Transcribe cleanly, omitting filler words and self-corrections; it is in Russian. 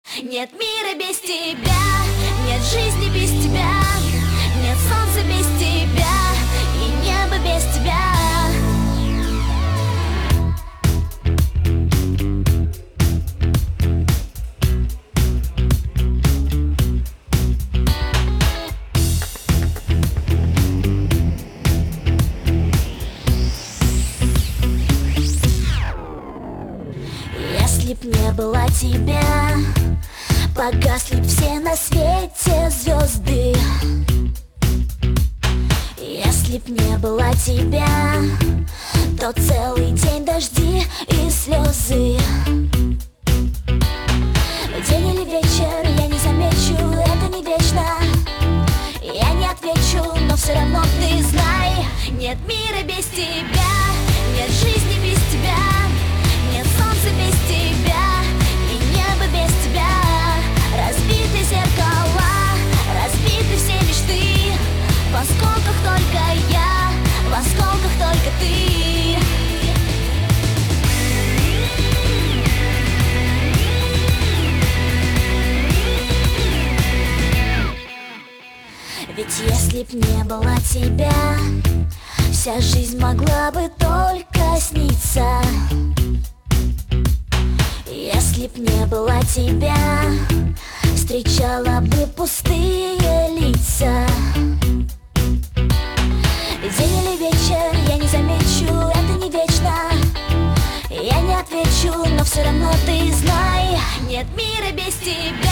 Нет мира без тебя, нет жизни без тебя, нет солнца без тебя и неба без тебя. Если б не было тебя, погасли б все на свете звезды. Если б не было тебя, то целый день дожди и слезы. День или вечер, я не замечу, это не вечно. Я не отвечу, но все равно ты знай: нет мира без тебя, нет жизни без тебя, нет солнца без тебя и неба без тебя. Разбиты зеркала, разбиты все мечты. В осколках только я, в осколках только ты. Ведь если б не было тебя, вся жизнь могла бы только сниться. Если б не было тебя, встречала бы пустые лица. День или вечер, я не замечу, это не вечно. Я не отвечу, но все равно ты знай: нет мира без тебя.